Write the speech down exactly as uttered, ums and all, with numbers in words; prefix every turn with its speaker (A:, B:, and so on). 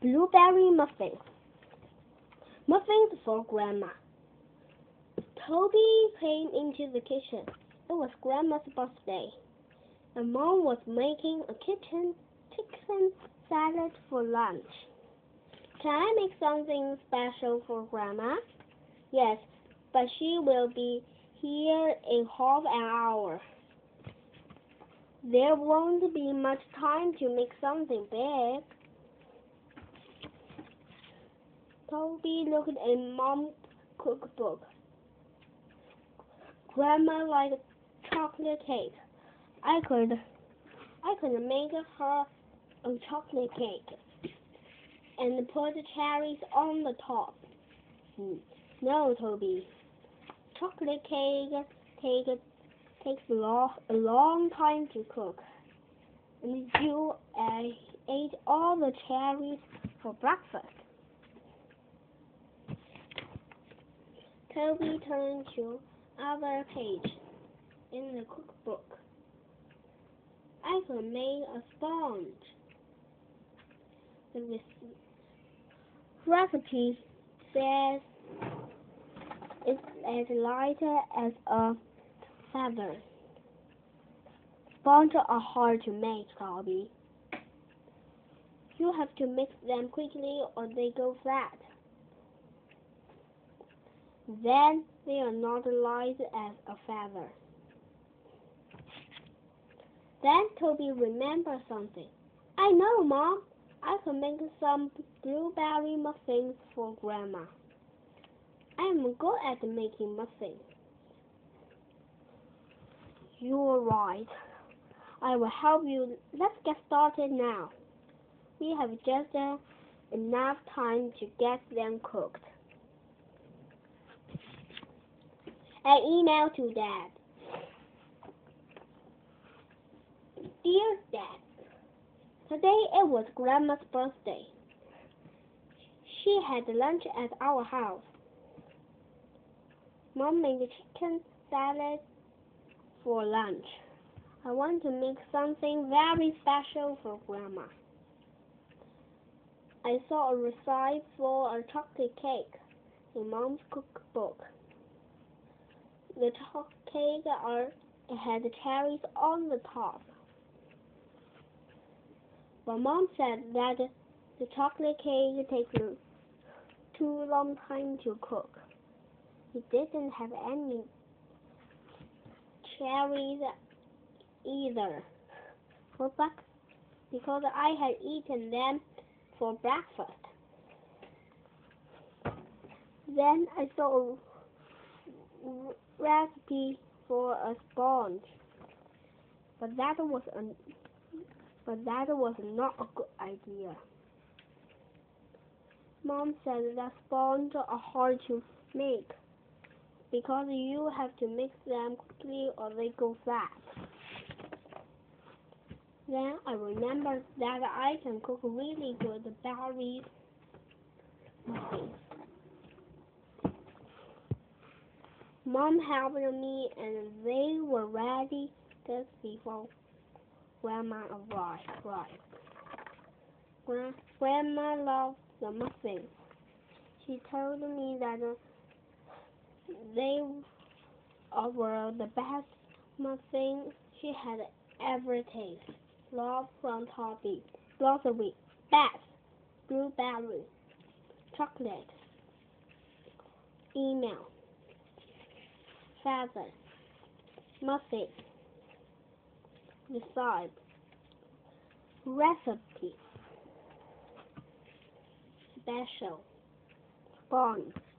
A: Blueberry muffins. Muffins for Grandma. Toby came into the kitchen. It was Grandma's birthday, and Mom was making a kitchen chicken salad for lunch. Can I make something special for Grandma? Yes, but she will be here in half an hour. There won't be much time to make something big. Toby looked in Mom's cookbook. Grandma liked chocolate cake. I could, I could make her a chocolate cake and put cherries on the top. No, Toby. Chocolate cake take, takes a long, a long time to cook, and you uh, ate all the cherries for breakfast. Toby turned to other page in the cookbook. I could make a sponge. The recipe says it's as light as a feather. Sponges are hard to make, Toby. You have to mix them quickly or they go flat. Then they are not light as a feather. Then Toby remembered something. I know, Mom. I can make some blueberry muffins for Grandma. I am good at making muffins. You're right. I will help you. Let's get started now. We have just uh, enough time to get them cooked. An email to Dad. Dear Dad, today it was Grandma's birthday. She had lunch at our house. Mom made chicken salad for lunch. I want to make something very special for Grandma. I saw a recipe for a chocolate cake in Mom's cookbook. The chocolate cake are, had cherries on the top. But Mom said that the chocolate cake takes too long time to cook. It didn't have any cherries either for breakfast because I had eaten them for breakfast. Then I saw a recipe for a sponge, but that was a but that was not a good idea. Mom said that sponges are hard to make because you have to mix them quickly or they go flat. Then I remembered that I can cook really good berry muffins. Mom helped me and they were ready just before Grandma arrived. Right. Grandma loved the muffins. She told me that they were the best muffins she had ever tasted. Love from Toby. Glossary. Best. Blueberry. Chocolate. Email. Feather. Muffin. Recipe. Recipe. Special. Sponge.